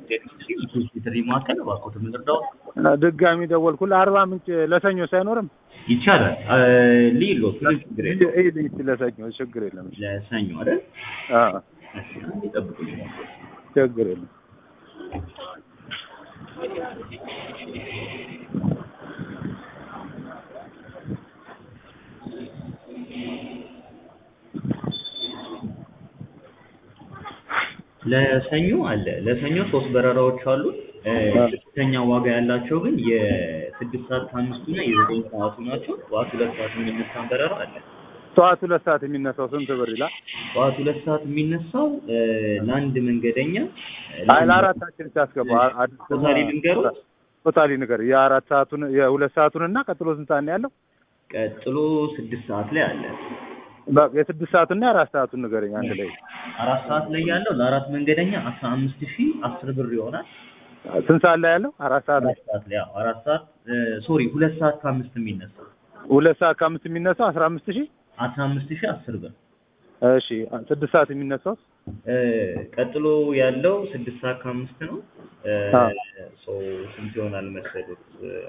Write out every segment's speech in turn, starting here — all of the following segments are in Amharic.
ጥሪ ማዕከል እባክዎት የምንረዳው ድጋሚ ደወልኩልህ። አርባ ምንጭ ለሰኞ ሳይኖርም ይቻላል። ሊሎት ምንም ችግር የለም። ለሰኞ ችግር የለም። ለሰኞ አይደል? አዎ እሺ አንዴ ጠብቁኝ። ችግር የለም። ለሰኞ አለ። ለሰኞ 3 በረራዎች አሉ። ከፍተኛ ዋጋ ያላቸው ግን የ6 ሰዓት ከ5 እና የ9 ሰዓቱ ናቸው። ጠዋት 2 ሰዓት የሚነሳ በረራ አለ። ጠዋት 2 ሰዓት የሚነሳው ስንት ብር ይላል? ጠዋት 2 ሰዓት የሚነሳው ለአንድ መንገደኛ ለአራታችን ሲያስገባ ቶታሊ ልንገሩት። ቶታሊ ነገር የ4 ሰዓቱን የ2 ሰዓቱን እና ቀጥሎ ስንት ሰዓት ነው ያለው? ቀጥሎ 6 ሰዓት ላይ አለ። የ6 ሰዓቱን እና የ4 ሰዓቱን ንገረኝ አንድ ላይ። 4 ሰዓት ላይ ያለው ለአራት መንገደኛ 15010 ብር ይሆናል። ስንት ሰዓት ላይ ያለው? 4 ሰዓት ላይ 4 ሰዓት ሶሪ 2 ሰዓት ከ5 የሚነሳው 2 ሰዓት ከ5 የሚነሳው 15010 ብር። እሺ 6 ሰዓት የሚነሳው ቀጥሎ ያለው 6 ሰዓት ከ5 ነው። ስንት ይሆናል መሰሉት?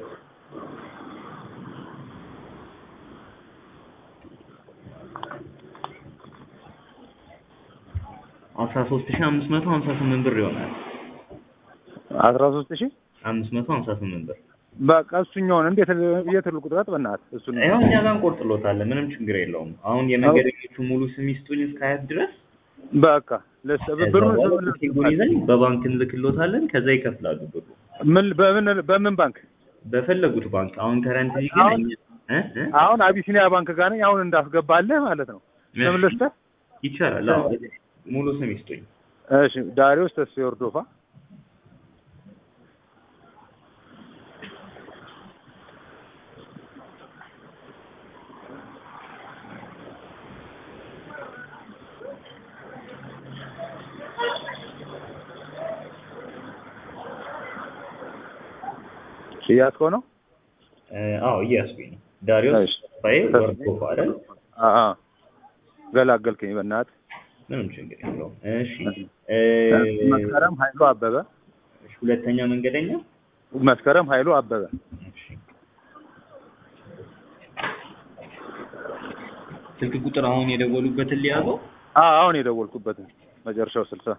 13558 ብር ይሆናል። 13558 ብር። በቃ እሱኛውን እንዴት ልቁጥረት? በእናትህ እሱን ያው እኛ ጋር እንቆርጥሎታለን። ምንም ችግር የለውም። አሁን የመንገደኞቹ ሙሉ ስም ይስጡኝ እስከ አያት ድረስ በቃ ብሩን ይዘን በባንክ እንልክሎታለን። ከዛ ይከፍላሉ ብሩ። በምን ባንክ? በፈለጉት ባንክ። አሁን ከረንትሊ ግን አሁን አቢሲኒያ ባንክ ጋር ነኝ። አሁን እንዳስገባለህ ማለት ነው። ስም ልስጥህ? ይቻላል። አዎ ሙሉ ስም ይስጡኝ። እሺ ዳሪዮስ ተስፋዬ ወርዶፋ። እያስከው ነው? አዎ እያስኩኝ ነው። ዳሪዮስ ተስፋዬ ወርዶፋ አይደል? ገላገልከኝ በእናትህ። ምንም ችግር የለውም። እሺ መስከረም ኃይሉ አበበ። እሺ ሁለተኛ መንገደኛ መስከረም ኃይሉ አበበ። እሺ ስልክ ቁጥር አሁን የደወሉበትን ሊያዘው? አሁን የደወልኩበትን መጨረሻው 60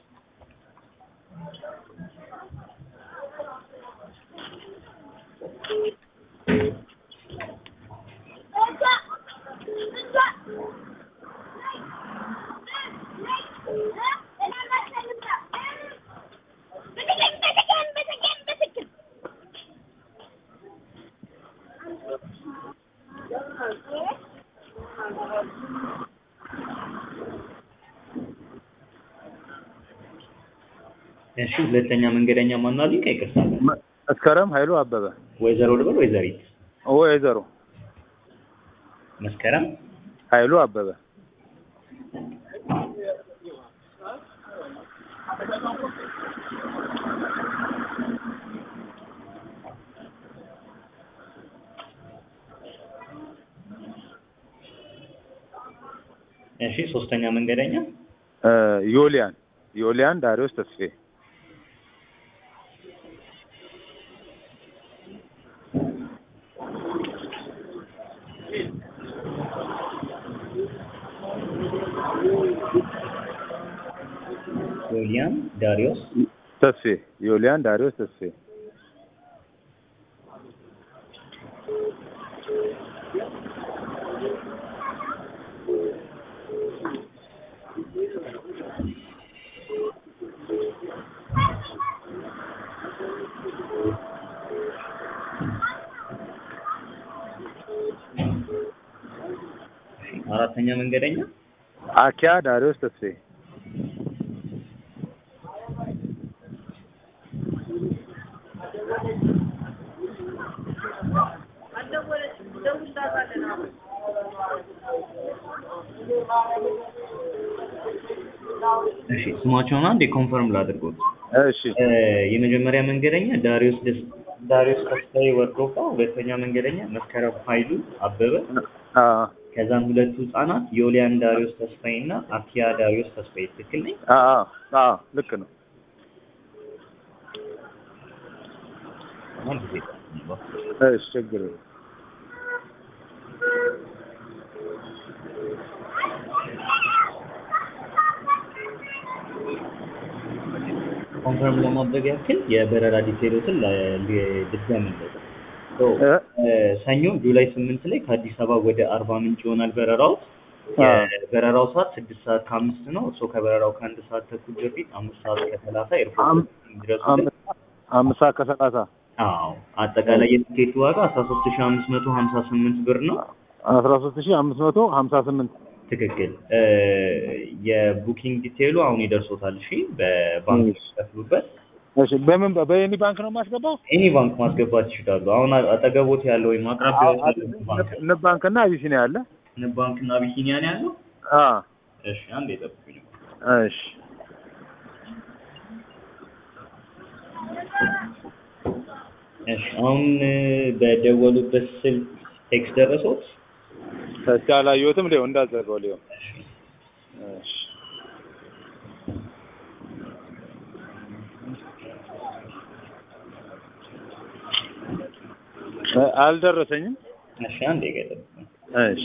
እሺ ሁለተኛ መንገደኛ ማን አለኝ? ከይቅርታ መስከረም ኃይሉ አበበ። ወይዘሮ ልበል ወይዘሪት? ወይዘሮ መስከረም ኃይሉ አበበ። እሺ ሶስተኛ መንገደኛ ዮሊያን ዳሪዮስ ተስፋዬ። ዮሊያን ዳሪዮስ ተስፋዬ። አራተኛ መንገደኛ አኪያ ዳሪዮስ ተስፋዬ። እሺ ስማቸውን አንዴ ኮንፈርም ላድርጎት። እሺ የመጀመሪያ መንገደኛ ዳሪዮስ ተስፋዬ ወርዶፋ፣ ሁለተኛ መንገደኛ መስከረም ኃይሉ አበበ። ከዛም ሁለቱ ህጻናት ዮሊያን ዳሪዮስ ተስፋዬ እና አኪያ ዳሪዮስ ተስፋዬ። ትክክል ነኝ? ልክ ነው። አንድ ጊዜ ጠብቁኝ። እሺ ችግር የለም። ኮንፈርም ለማድረግ ያክል የበረራ ዲቴሎችን ልድገምልህ። ሰኞ ጁላይ 8 ላይ ከአዲስ አበባ ወደ አርባ ምንጭ ይሆናል በረራው። የበረራው ሰዓት 6 ሰዓት ከ5 ነው። እርስዎ ከበረራው ከ1 ሰዓት ተኩል በፊት 5 ሰዓት ከ30 ኤርፖርት ይደርሱልን። 5 ሰዓት ከ30 አዎ። አጠቃላይ የቲኬቱ ዋጋ 13558 ብር ነው። 13558 ትክክል። የቡኪንግ ዲቴይሉ አሁን ይደርሶታል። እሺ፣ በባንክ ይከፍሉበት። እሺ፣ በኤኒ ባንክ ነው የማስገባው? ኤኒ ባንክ ማስገባት ይችላሉ። አሁን አጠገቦት ያለው ወይም አቅራቢያው ያለው ባንክ ንብ ባንክና አቢሲኒያ አለ። ንብ ባንክና አቢሲኒያ ነው ያለው? እሺ፣ አንዴ ጠብቁኝ። እሺ፣ እሺ። አሁን በደወሉበት ስልክ ቴክስት ደረሰዎት? እስኪ አላየሁትም። ሊሆን እንዳዘጋው ሊሆን። እሺ፣ አልደረሰኝም። እሺ፣ አንዴ ጠብቁኝ። እሺ፣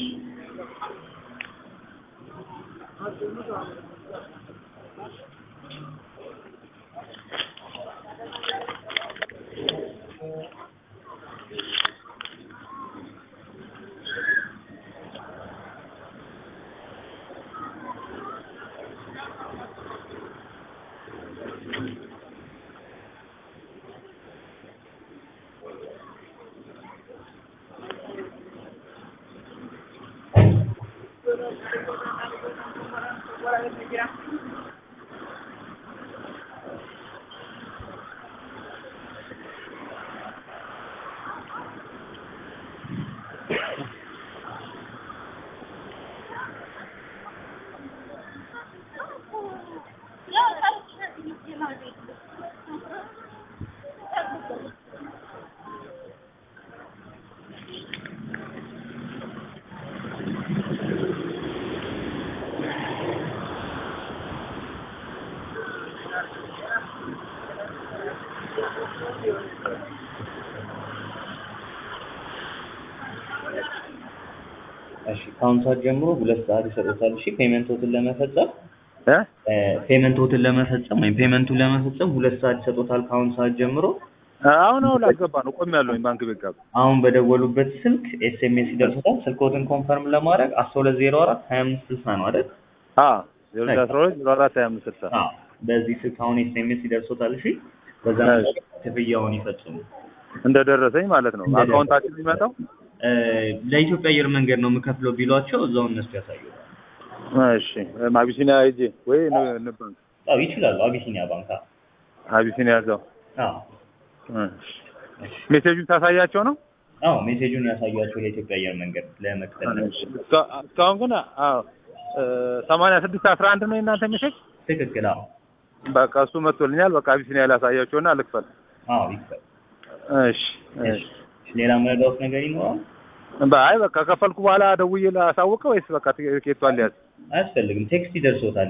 እሺ፣ ከአሁን ሰዓት ጀምሮ 2 ሰዓት ይሰጡታል። እሺ፣ ፔመንቶትን ለመፈጸም ወይም ፔመንቱን ለመፈጸም 2 ሰዓት ይሰጡታል ከአሁን ሰዓት ጀምሮ። አሁን ላስገባ ነው። ቆሜያለሁኝ ባንክ ቤት ጋር። አሁን በደወሉበት ስልክ ኤስኤምኤስ ይደርሶታል። ስልክዎትን ኮንፈርም ለማድረግ 1204 2560 ነው አይደል? 1204 2560። በዚህ ስልክ አሁን ኤስኤምኤስ ይደርሶታል። እሺ፣ በዛ ክፍያውን ይፈጽሙ። እንደደረሰኝ ማለት ነው። አካውንታችን የሚመጣው ለኢትዮጵያ አየር መንገድ ነው የምከፍለው ቢሏቸው እዛው እነሱ ያሳዩታል። እሺ፣ አቢሲኒያ ሂጅ ወይ ንብ ባንክ? አዎ ይችላሉ። አቢሲኒያ ባንክ። አቢሲኒያ እዛው። አዎ። ሜሴጁን ታሳያቸው ነው? አዎ፣ ሜሴጁን ያሳያቸው ለኢትዮጵያ አየር መንገድ ለመክፈል ነው። እስካሁን ግን 8611 ነው የእናንተ ሜሴጅ? ትክክል። አዎ፣ በቃ እሱ መጥቶልኛል። በቃ አቢሲኒያ ላሳያቸውና ልክፈል። አዎ ይክፈል። እሺ፣ እሺ። ሌላ መረዳት ነገር ይኖራል? አይ በቃ ከፈልኩ በኋላ ደውዬ ላሳውቀው ወይስ በቃ ትኬቷን ሊያዝ? አያስፈልግም። ቴክስት ይደርሶታል።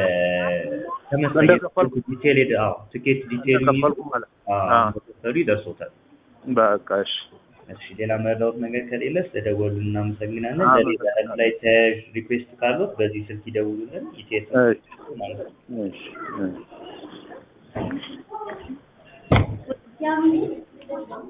ዲቴል ትኬት ዲቴል ከፈልኩ ማለት ይደርሶታል። በቃ እሺ፣ እሺ። ሌላ መረዳት ነገር ከሌለ ስለደወሉ እናመሰግናለን። ለሌላ ላይ ሪኩዌስት ካሉት በዚህ ስልክ ይደውሉልን። ኢቲኤስ ማለት ነው። እሺ፣ እሺ።